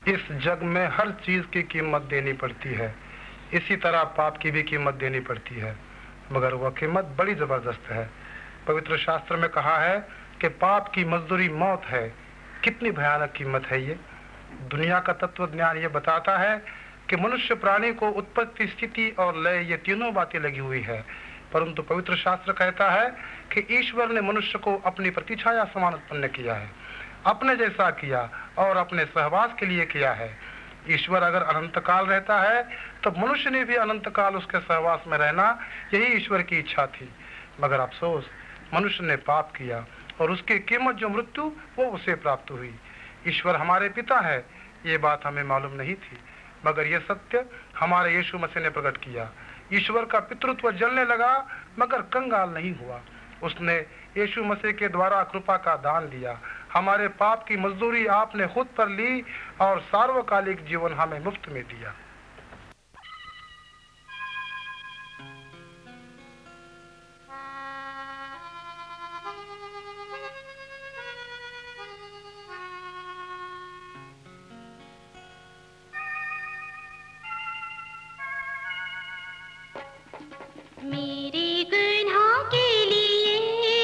इस जग में हर चीज की कीमत देनी पड़ती है, इसी तरह पाप की भी कीमत देनी पड़ती है, मगर वह कीमत बड़ी जबरदस्त है। पवित्र शास्त्र में कहा है कि पाप की मजदूरी मौत है। कितनी भयानक कीमत है ये। दुनिया का तत्व ज्ञान ये बताता है कि मनुष्य प्राणी को उत्पत्ति, स्थिति और लय, ये तीनों बातें लगी हुई है, परंतु पवित्र शास्त्र कहता है कि ईश्वर ने मनुष्य को अपनी प्रतिछाया समान उत्पन्न किया है, अपने जैसा किया और अपने सहवास के लिए किया है। ईश्वर अगर अनंत काल रहता है तो मनुष्य ने भी अनंत काल उसके सहवास में रहना, यही ईश्वर की इच्छा थी। मगर अफसोस, मनुष्य ने पाप किया और उसकी कीमत जो मृत्यु, वो उसे प्राप्त हुई। ईश्वर हमारे पिता है, ये बात हमें मालूम नहीं थी, मगर यह सत्य हमारे यीशु मसीह ने प्रकट किया। ईश्वर का पितृत्व जलने लगा मगर कंगाल नहीं हुआ। उसने यीशु मसीह के द्वारा कृपा का दान दिया। हमारे पाप की मजदूरी आपने खुद पर ली और सार्वकालिक जीवन हमें मुफ्त में दिया। मेरे गुनाह के लिए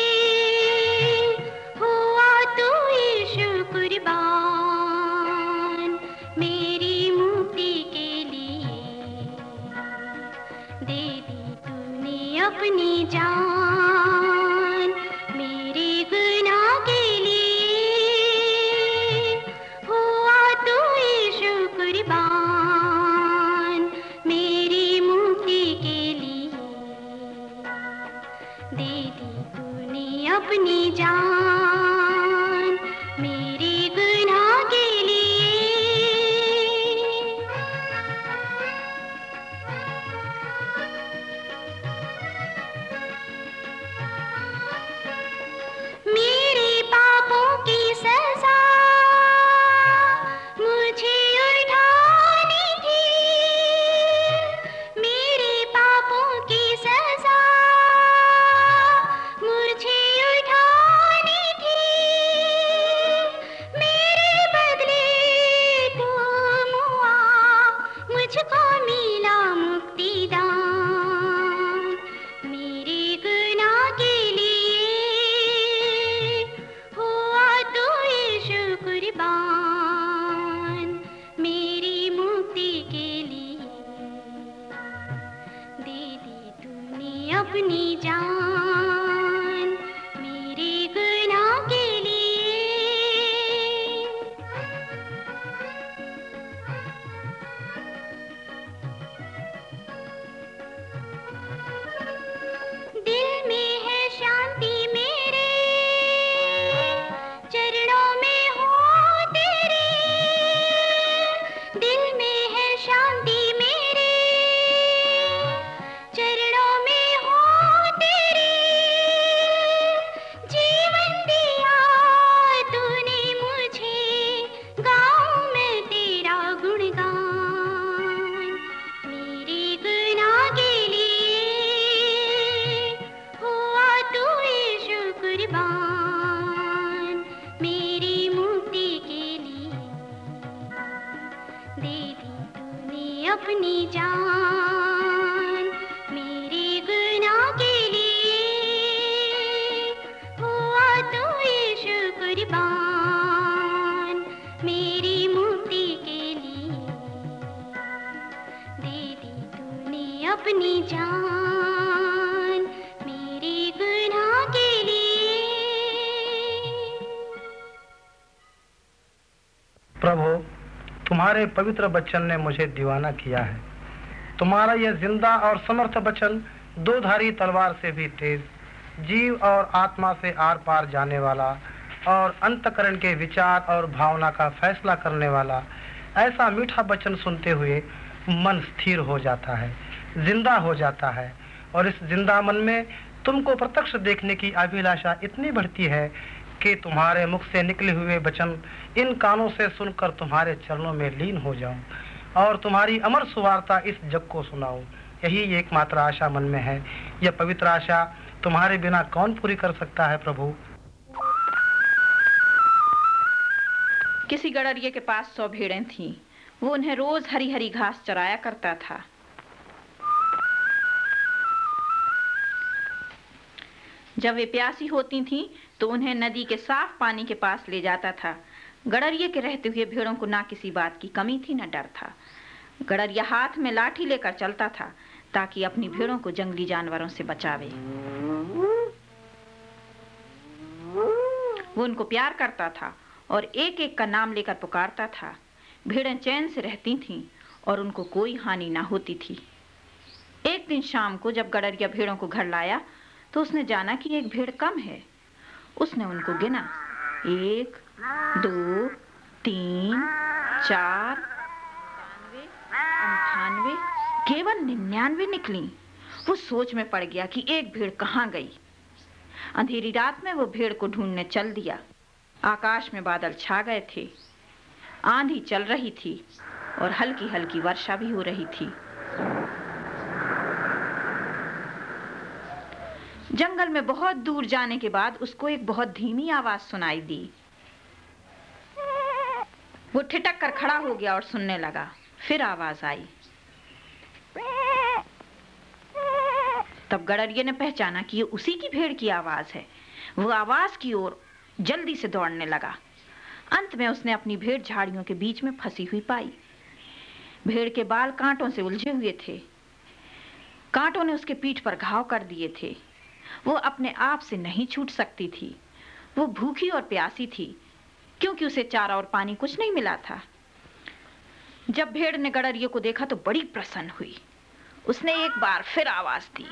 हुआ तू यीशु कुर्बान, मेरी मुक्ति के लिए दे दी तूने अपनी जान। मेरे गुनाह के लिए हुआ तू यीशु कुर्बान, मेरी मुक्ति के लिए दे दी तूने अपनी जान। मेरे गुनाह के लिए मेरे पापों की सजा मुझे उठानी थी, मेरे पापों की सजा मुझे उठानी थी। मेरे बदले तुम हुआ, मुझको मिला मुक्तिदान। मेरे गुनाह के लिए हुआ तू यीशु कुर्बान, मेरी मुक्ति के लिए दे दी तूने अपनी जान। मेरे गुनाह के लिए दिल में है शांति मेरे, चरणों में हो तेरे। दिल में है शांति मेरे, चरणों में हो तेरे। जीवन दिया तूने मुझे, गाऊं मैं तेरा गुणगान। मेरे गुनाह के लिए हुआ तू यीशु कुर्बान, मेरी मुक्ति के लिए दे दी तूने अपनी जान। मेरे गुनाह के लिए हुआ तू यीशु कुर्बान, मेरी मुक्ति के लिए दे दी तूने अपनी जान। मेरे गुनाह के लिए प्रभु, तुम्हारे पवित्र वचन ने मुझे दीवाना किया है। तुम्हारा यह जिंदा और समर्थ वचन दो धारी तलवार से भी तेज, जीव और आत्मा से आर पार जाने वाला और अंतःकरण के विचार और भावना का फैसला करने वाला। ऐसा मीठा वचन सुनते हुए मन स्थिर हो जाता है, जिंदा हो जाता है, और इस जिंदा मन में तुमको प्रत्यक्ष देखने की अभिलाषा इतनी बढ़ती है कि तुम्हारे मुख से निकले हुए वचन इन कानों से सुनकर तुम्हारे चरणों में लीन हो जाऊं और तुम्हारी अमर सुवार्ता इस जग को सुनाऊं। यही एकमात्र आशा मन में है। यह पवित्र आशा तुम्हारे बिना कौन पूरी कर सकता है प्रभु? किसी गड़रिये के पास 100 भेड़ें थीं। वो उन्हें रोज हरी हरी घास चराया करता था। जब वे प्यासी होती थीं तो उन्हें नदी के साफ पानी के पास ले जाता था। गड़रिये के रहते हुए भेड़ों को ना किसी बात की कमी थी, न डर था। गड़रिया हाथ में लाठी लेकर चलता था ताकि अपनी भेड़ों को जंगली जानवरों से बचावे। वो उनको प्यार करता था और एक एक का नाम लेकर पुकारता था। भेड़ें चैन से रहती थीं और उनको कोई हानि ना होती थी। एक दिन शाम को जब गड़रिया भेड़ों को घर लाया तो उसने जाना कि एक भेड़ कम है। उसने उनको गिना, 1 2 3 4 98 केवल 99 निकली। वो सोच में पड़ गया कि एक भेड़ कहाँ गई। अंधेरी रात में वो भेड़ को ढूंढने चल दिया। आकाश में बादल छा गए थे, आंधी चल रही थी और हल्की हल्की वर्षा भी हो रही थी। जंगल में बहुत दूर जाने के बाद उसको एक बहुत धीमी आवाज सुनाई दी। वो ठिठक कर खड़ा हो गया और सुनने लगा। फिर आवाज आई। तब गड़रिये ने पहचाना कि ये उसी की भेड़ की आवाज है। वो आवाज की ओर जल्दी से दौड़ने लगा। अंत में उसने अपनी भेड़ झाड़ियों के बीच में फंसी हुई पाई। भेड़ के बाल कांटों से उलझे हुए थे। कांटों ने उसके पीठ पर घाव कर दिए थे। वो अपने आप से नहीं छूट सकती थी। वो भूखी और प्यासी थी क्योंकि उसे चारा और पानी कुछ नहीं मिला था। जब भेड़ ने गड़रिये को देखा तो बड़ी प्रसन्न हुई। उसने एक बार फिर आवाज दी।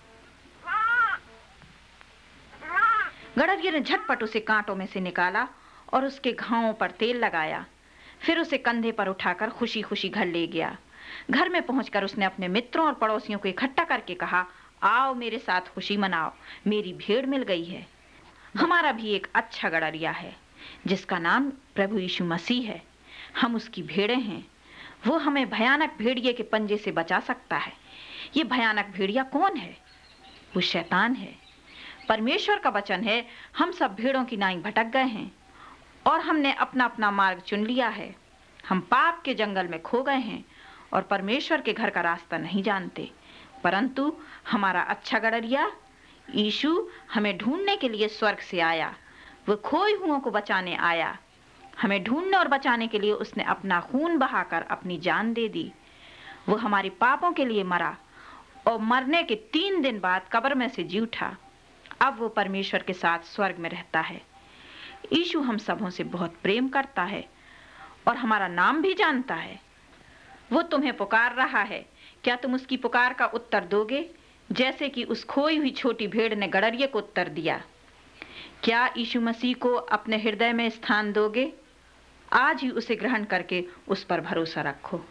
गड़रिये ने झटपट उसे कांटों में से निकाला और उसके घावों पर तेल लगाया। फिर उसे कंधे पर उठाकर खुशी खुशी घर ले गया। घर में पहुंचकर उसने अपने मित्रों और पड़ोसियों को इकट्ठा करके कहा, आओ मेरे साथ खुशी मनाओ, मेरी भेड़ मिल गई है। हमारा भी एक अच्छा गड़रिया है जिसका नाम प्रभु यीशु मसीह है। हम उसकी भेड़ें हैं। वो हमें भयानक भेड़िए के पंजे से बचा सकता है। ये भयानक भेड़िया कौन है? वो शैतान है। परमेश्वर का वचन है, हम सब भेड़ों की नाई भटक गए हैं और हमने अपना अपना मार्ग चुन लिया है। हम पाप के जंगल में खो गए हैं और परमेश्वर के घर का रास्ता नहीं जानते। परंतु हमारा अच्छा गड़रिया यीशु हमें ढूंढने के लिए स्वर्ग से आया। वो खोए हुओं को बचाने आया। हमें ढूंढने और बचाने के लिए उसने अपना खून बहाकर अपनी जान दे दी। वो हमारे पापों के लिए मरा और मरने के 3 दिन बाद कब्र में से जी उठा। अब वो परमेश्वर के साथ स्वर्ग में रहता है। यीशु हम सबों से बहुत प्रेम करता है और हमारा नाम भी जानता है। वो तुम्हें पुकार रहा है। क्या तुम उसकी पुकार का उत्तर दोगे, जैसे कि उस खोई हुई छोटी भेड़ ने गड़रिये को उत्तर दिया? क्या यीशु मसीह को अपने हृदय में स्थान दोगे? आज ही उसे ग्रहण करके उस पर भरोसा रखो।